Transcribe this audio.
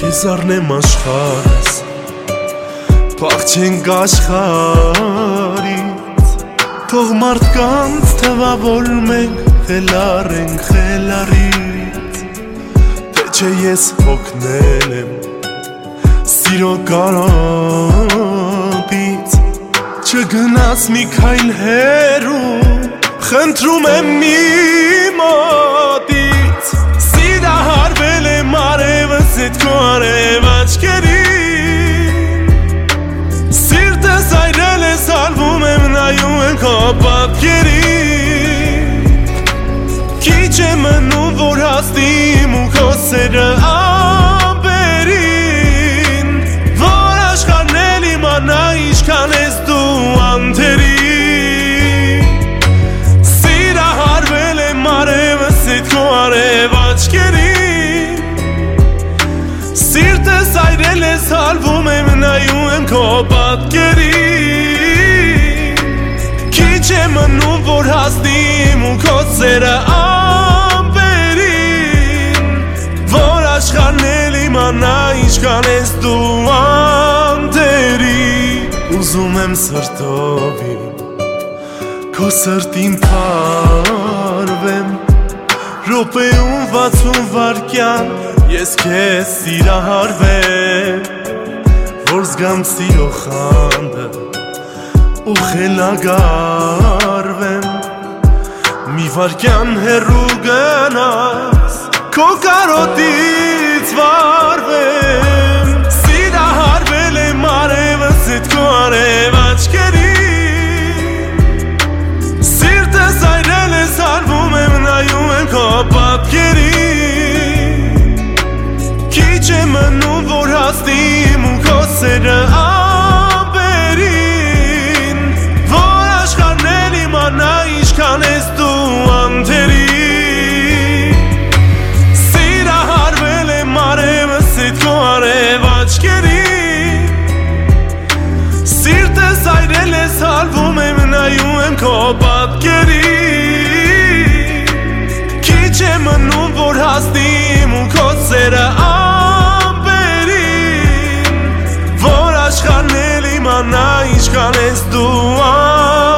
Ես առնեմ աշխարհս փախչենք աշխարհից Թող մարդկանց թվա որ մենք խելառ ենք խելառից Թե չէ ես հոգնել եմ սիրո կարոտից Չգնաս մի քայլ հեռու խնդրում եմ մի մոտից Սիրահարվել եմ արևս էդ քո արև աչքերին Սիրտս այրել է սալվում եմ նայում եմ քո պատկերին Քիչ է մնում որ հասնեմ ու քո սերը ամպերին Որ աշխարհն էլ իմանա ինչքան ես դու անթերի Սիրահարվել եմ արևս էդ քո արև աչքերին Սիրտս այրել է սալվում եմ նայում եմ քո պատկերին Քիչ է մնում որ հասնեմ ու քո սերը ամպերին Որ աշխարհն էլ իմանա ինչքան ես դու անթերի Ուզում եմ սրտով Քո սրտին փարվեմ Րոպեում 60 վայրկյան Ես քեզ սիրահարվեմ Որ զգամ սիրո խանդը Ու խելագարվեմ Մի վայրկյան հեռու գնաս Քո կարոտից վարվեմ Սիրահարվել եմ արևս էդ քո արև աչքերին Սիրտս այրել է սալվում եմ նայում եմ քո պատկերին Քիչ է մնում որ հասնեմ ու քո սերը ամպերին Որ աշխարհն էլ իմանա ինչքան ես դու անթերի Սիրահարվել եմ արևս էդ քո արև աչքերին Սիրտս այրել է սալվում եմ նայում եմ քո պատկերին Քիչ է մնում որ հասնեմ ու քո սերը ամպերին Որ աշխարհն էլ իմանա ինչքան ես դու